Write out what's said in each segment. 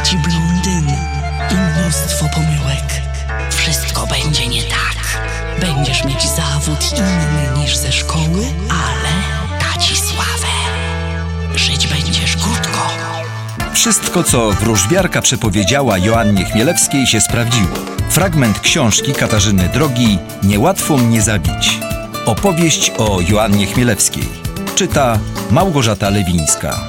ci blondyn i mnóstwo pomyłek. Wszystko będzie nie tak. Będziesz mieć zawód inny niż ze szkoły, ale da ci sławę. Żyć będziesz krótko. Wszystko, co wróżbiarka przepowiedziała Joannie Chmielewskiej, się sprawdziło. Fragment książki Katarzyny Drogi „Niełatwo mnie zabić”. Opowieść o Joannie Chmielewskiej. Czyta Małgorzata Lewińska.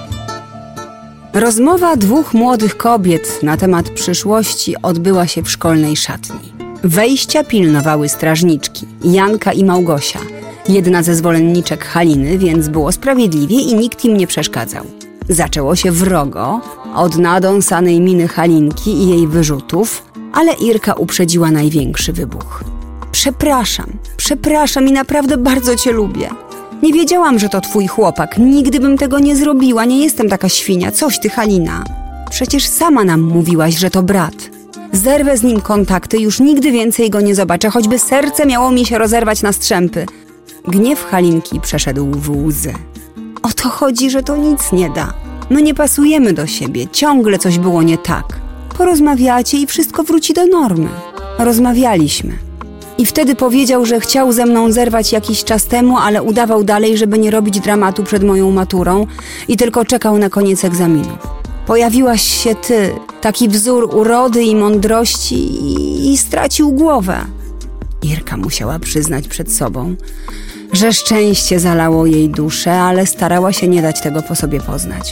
Rozmowa dwóch młodych kobiet na temat przyszłości odbyła się w szkolnej szatni. Wejścia pilnowały strażniczki, Janka i Małgosia, jedna ze zwolenniczek Haliny, więc było sprawiedliwie i nikt im nie przeszkadzał. Zaczęło się wrogo, od nadąsanej miny Halinki i jej wyrzutów, ale Irka uprzedziła największy wybuch. Przepraszam i naprawdę bardzo cię lubię. Nie wiedziałam, że to twój chłopak. Nigdy bym tego nie zrobiła. Nie jestem taka świnia. Coś ty, Halina. Przecież sama nam mówiłaś, że to brat. Zerwę z nim kontakty, już nigdy więcej go nie zobaczę, choćby serce miało mi się rozerwać na strzępy. Gniew Halinki przeszedł w łzy. O to chodzi, że to nic nie da. My nie pasujemy do siebie. Ciągle coś było nie tak. Porozmawiacie i wszystko wróci do normy. Rozmawialiśmy. I wtedy powiedział, że chciał ze mną zerwać jakiś czas temu, ale udawał dalej, żeby nie robić dramatu przed moją maturą i tylko czekał na koniec egzaminów. Pojawiłaś się ty, taki wzór urody i mądrości i stracił głowę. Irka musiała przyznać przed sobą, że szczęście zalało jej duszę, ale starała się nie dać tego po sobie poznać.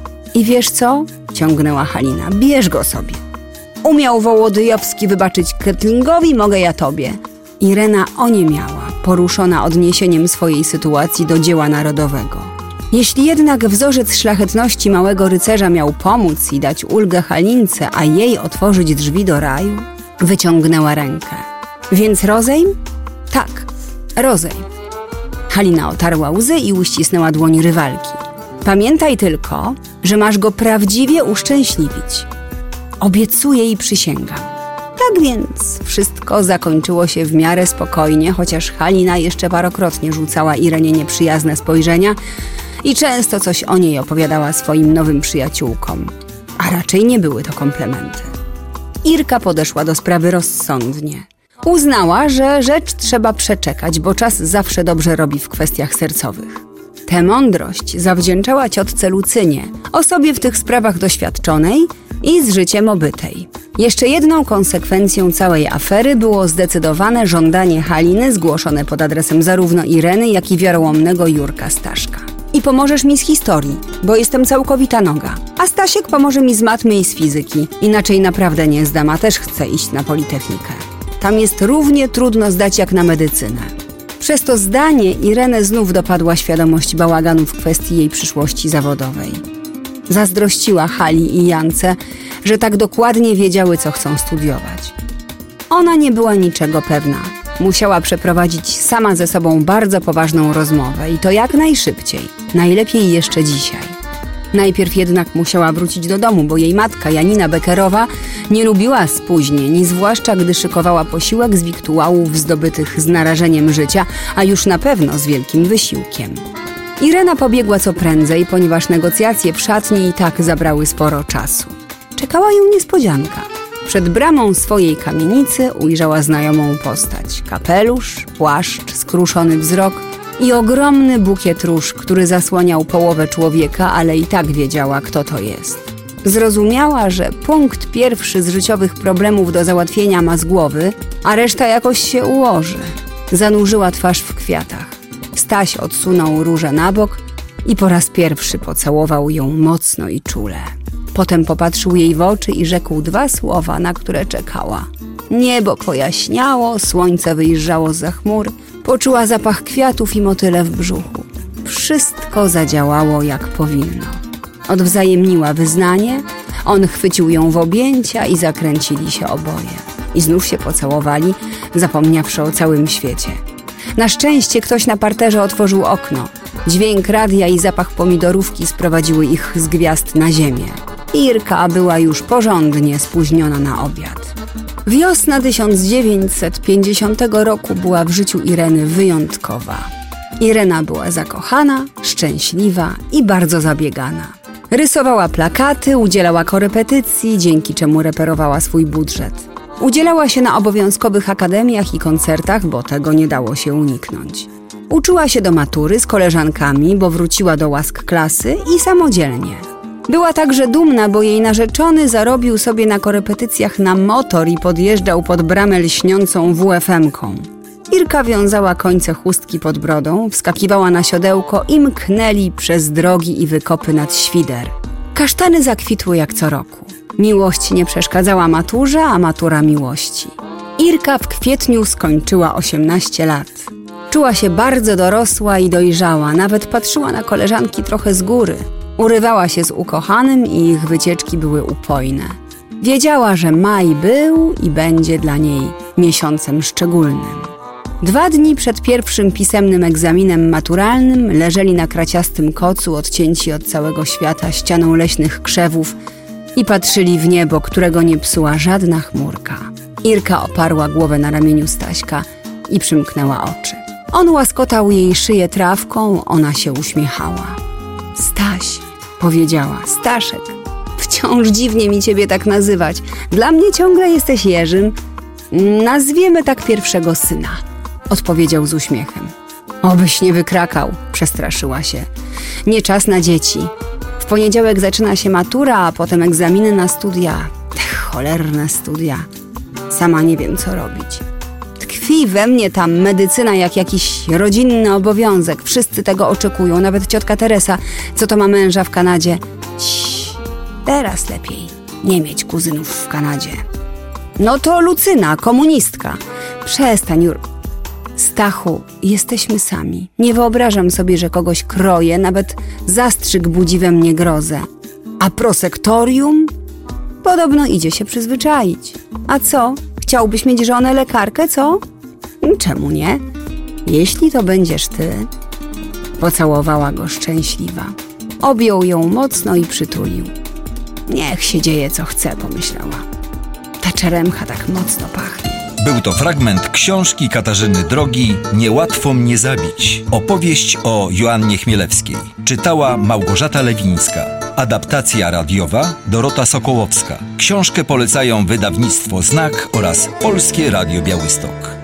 I wiesz co? Ciągnęła Halina. Bierz go sobie. Umiał Wołodyjowski wybaczyć Ketlingowi, mogę ja tobie. Irena oniemiała, poruszona odniesieniem swojej sytuacji do dzieła narodowego. Jeśli jednak wzorzec szlachetności małego rycerza miał pomóc i dać ulgę Halince, a jej otworzyć drzwi do raju, wyciągnęła rękę. Więc rozejm? Tak, rozejm. Halina otarła łzy i uścisnęła dłoń rywalki. Pamiętaj tylko, że masz go prawdziwie uszczęśliwić. Obiecuję i przysięgam. Tak więc wszystko zakończyło się w miarę spokojnie, chociaż Halina jeszcze parokrotnie rzucała Irenie nieprzyjazne spojrzenia i często coś o niej opowiadała swoim nowym przyjaciółkom. A raczej nie były to komplementy. Irka podeszła do sprawy rozsądnie. Uznała, że rzecz trzeba przeczekać, bo czas zawsze dobrze robi w kwestiach sercowych. Tę mądrość zawdzięczała ciotce Lucynie, osobie w tych sprawach doświadczonej i z życiem obytej. Jeszcze jedną konsekwencją całej afery było zdecydowane żądanie Haliny zgłoszone pod adresem zarówno Ireny, jak i wiarołomnego Jurka Staszka. I pomożesz mi z historii, bo jestem całkowita noga. A Stasiek pomoże mi z matmy i z fizyki. Inaczej naprawdę nie zdam, a też chcę iść na Politechnikę. Tam jest równie trudno zdać jak na medycynę. Przez to zdanie Irenę znów dopadła świadomość bałaganu w kwestii jej przyszłości zawodowej. Zazdrościła Hali i Jance, że tak dokładnie wiedziały, co chcą studiować. Ona nie była niczego pewna. Musiała przeprowadzić sama ze sobą bardzo poważną rozmowę i to jak najszybciej, najlepiej jeszcze dzisiaj. Najpierw jednak musiała wrócić do domu, bo jej matka, Janina Beckerowa, nie lubiła spóźnień, zwłaszcza gdy szykowała posiłek z wiktuałów zdobytych z narażeniem życia, a już na pewno z wielkim wysiłkiem. Irena pobiegła co prędzej, ponieważ negocjacje w szatni i tak zabrały sporo czasu. Czekała ją niespodzianka. Przed bramą swojej kamienicy ujrzała znajomą postać. Kapelusz, płaszcz, skruszony wzrok i ogromny bukiet róż, który zasłaniał połowę człowieka, ale i tak wiedziała, kto to jest. Zrozumiała, że punkt pierwszy z życiowych problemów do załatwienia ma z głowy, a reszta jakoś się ułoży. Zanurzyła twarz w kwiatach. Staś odsunął różę na bok i po raz pierwszy pocałował ją mocno i czule. Potem popatrzył jej w oczy i rzekł 2 słowa, na które czekała. Niebo pojaśniało, słońce wyjeżdżało zza chmur, poczuła zapach kwiatów i motyle w brzuchu. Wszystko zadziałało jak powinno. Odwzajemniła wyznanie, on chwycił ją w objęcia i zakręcili się oboje. I znów się pocałowali, zapomniawszy o całym świecie. Na szczęście ktoś na parterze otworzył okno. Dźwięk radia i zapach pomidorówki sprowadziły ich z gwiazd na ziemię. Irka była już porządnie spóźniona na obiad. Wiosna 1950 roku była w życiu Ireny wyjątkowa. Irena była zakochana, szczęśliwa i bardzo zabiegana. Rysowała plakaty, udzielała korepetycji, dzięki czemu reperowała swój budżet. Udzielała się na obowiązkowych akademiach i koncertach, bo tego nie dało się uniknąć. Uczyła się do matury z koleżankami, bo wróciła do łask klasy i samodzielnie. Była także dumna, bo jej narzeczony zarobił sobie na korepetycjach na motor i podjeżdżał pod bramę lśniącą WFM-ką. Irka wiązała końce chustki pod brodą, wskakiwała na siodełko i mknęli przez drogi i wykopy nad Świder. Kasztany zakwitły jak co roku. Miłość nie przeszkadzała maturze, a matura miłości. Irka w kwietniu skończyła 18 lat. Czuła się bardzo dorosła i dojrzała, nawet patrzyła na koleżanki trochę z góry. Urywała się z ukochanym i ich wycieczki były upojne. Wiedziała, że maj był i będzie dla niej miesiącem szczególnym. 2 dni przed pierwszym pisemnym egzaminem maturalnym leżeli na kraciastym kocu, odcięci od całego świata ścianą leśnych krzewów i patrzyli w niebo, którego nie psuła żadna chmurka. Irka oparła głowę na ramieniu Staśka i przymknęła oczy. On łaskotał jej szyję trawką, ona się uśmiechała. Staś, powiedziała, Staszek. Wciąż dziwnie mi ciebie tak nazywać. Dla mnie ciągle jesteś Jerzym. Nazwiemy tak pierwszego syna, odpowiedział z uśmiechem. Obyś nie wykrakał, przestraszyła się. Nie czas na dzieci. W poniedziałek zaczyna się matura, a potem egzaminy na studia. Te cholerne studia. Sama nie wiem, co robić. Tkwi we mnie ta medycyna jak jakiś rodzinny obowiązek. Wszyscy tego oczekują, nawet ciotka Teresa, co to ma męża w Kanadzie. Ciii, teraz lepiej nie mieć kuzynów w Kanadzie. No to Lucyna, komunistka. Przestań, Stachu, jesteśmy sami. Nie wyobrażam sobie, że kogoś kroję, nawet zastrzyk budzi we mnie grozę. A prosektorium? Podobno idzie się przyzwyczaić. A co? Chciałbyś mieć żonę lekarkę, co? Czemu nie? Jeśli to będziesz ty. Pocałowała go szczęśliwa. Objął ją mocno i przytulił. Niech się dzieje, co chce, pomyślała. Ta czeremcha tak mocno pachnie. Był to fragment książki Katarzyny Drogi Niełatwo mnie zabić. Opowieść o Joannie Chmielewskiej. Czytała Małgorzata Lewińska. Adaptacja radiowa Dorota Sokołowska. Książkę polecają wydawnictwo Znak oraz Polskie Radio Białystok.